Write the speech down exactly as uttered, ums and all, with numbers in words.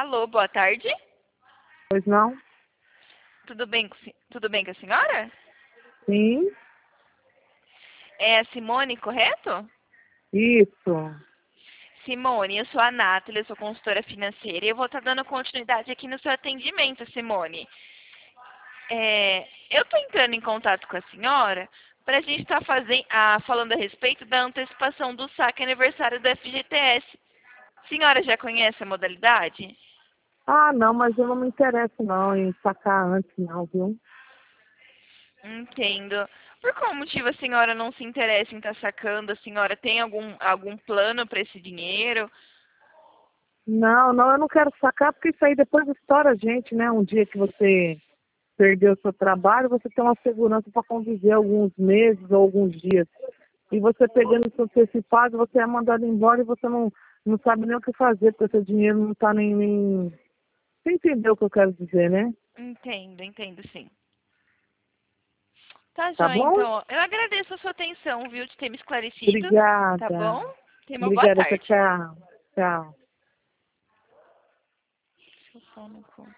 Alô, boa tarde. Pois não? Tudo bem, com si- tudo bem com a senhora? Sim, É a Simone, correto? isso. Simone, eu sou a Nathalie, eu sou consultora financeira e eu vou estar dando continuidade aqui no seu atendimento, Simone. É, eu estou entrando em contato com a senhora para a gente estar fazendo, ah, falando a respeito da antecipação do saque aniversário do F G T S. Senhora já conhece a modalidade? Ah, não, mas eu não me interesso não em sacar antes não, viu? Entendo. Por qual motivo a senhora não se interessa em estar sacando? A senhora tem algum, algum plano para esse dinheiro? Não, não, eu não quero sacar porque isso aí depois estoura a gente, né? Um dia que você perdeu o seu trabalho, você tem uma segurança para conviver alguns meses ou alguns dias. E você pegando o seu antecipado, você é mandado embora e você não, não sabe nem o que fazer, porque seu dinheiro não está nem, nem... Você entendeu o que eu quero dizer, né? Entendo, entendo sim. Tá, Tá joia, bom? então. Eu agradeço a sua atenção, viu, de ter me esclarecido. Tá Obrigada. bom? Tenha uma boa Obrigada, tarde. tchau. Tchau. Deixa eu só no